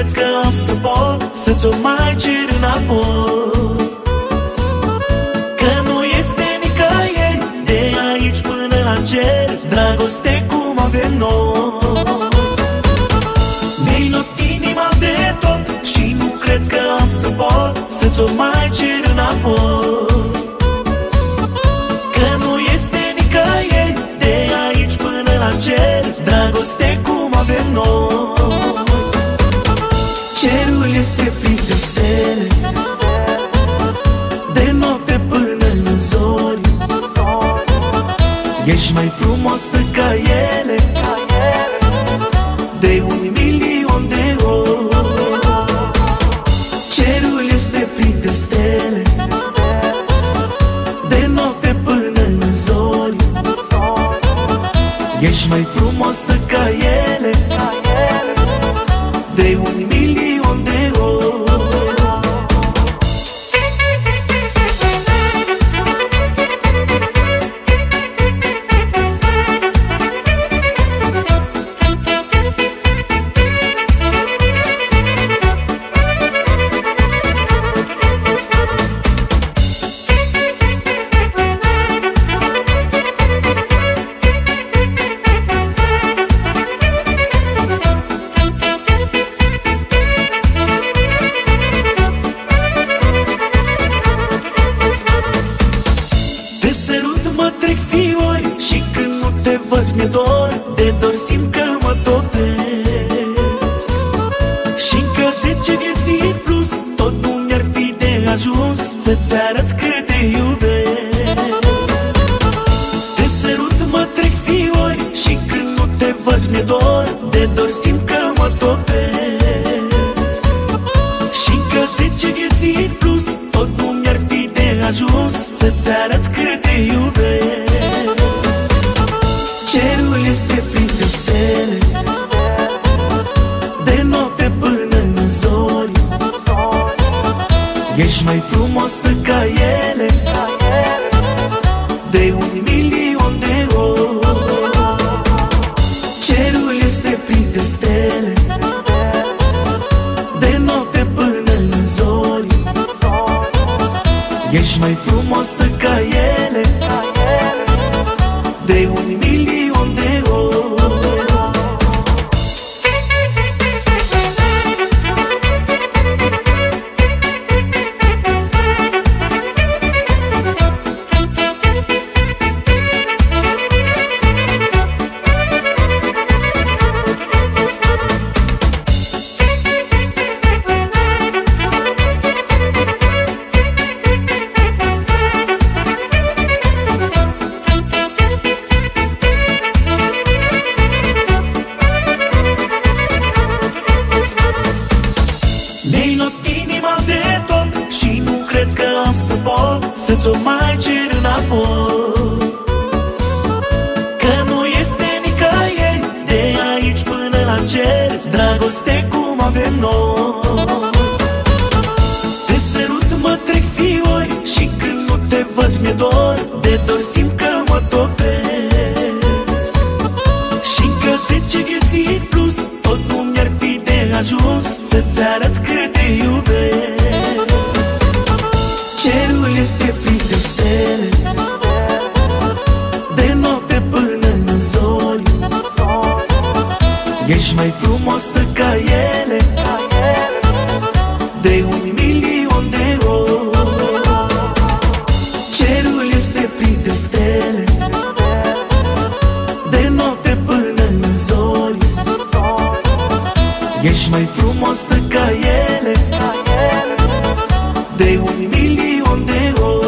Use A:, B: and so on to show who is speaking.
A: cred că am să pot să-ți o mai cer înapoi. Că nu este nicăieri, de aici până la cer, dragoste cum avem noi. Mi-ai luat inima de tot și nu cred că am să pot să-ți o mai cer înapoi. Că nu este nicăieri, de aici până la cer, dragoste cum avem noi. Cerul este plin de stele, de noapte până în zori. Ești mai frumoasă ca ele, de 1.000.000 de ori. Cerul este plin de stele, de noapte până în zori. Ești mai frumoasă ca ele, de 1.000.000 de ori. Mă trec fiori și când nu te văd mi-e dor, de dor simt că mă topesc. Și-ncă 10 vieți în plus, tot nu mi-ar fi de ajuns să-ți arăt cât te iubesc. Te sărut, mă trec fiori și când nu te văd mi-e dor, de dor simt că mă topesc. Și-ncă 10 vieți în plus, tot nu mi-ar fi de ajuns să-ți arăt cât te iubesc. Cerul este plin de stele, de noapte până în zori. Ești mai frumoasă ca ele, de 1.000.000 de ori. Cerul este plin de stele, de noapte până în zori. Ești mai frumoasă ca ele, de 1.000.000 de ori. Mi-ai luat inima de tot și nu cred că am să pot să-ți o mai cer înapoi. Că nu este nicăieri, de aici până la cer, dragoste cum avem noi. Te sărut, mă trec fiori și când nu te văd mi-e dor, de dor simt că mă topesc. Și-ncă 10 vieți în plus, tot nu mi-ar fi de ajuns să-ți arăt cât te iubesc. Cerul este plin de stele, de noapte până în zori. Ești mai frumoasă ca ele, de 1.000.000 de ori. Cerul este plin de stele, de noapte până în zori. Ești mai frumoasă ca ele, de 1.000.000 de ori.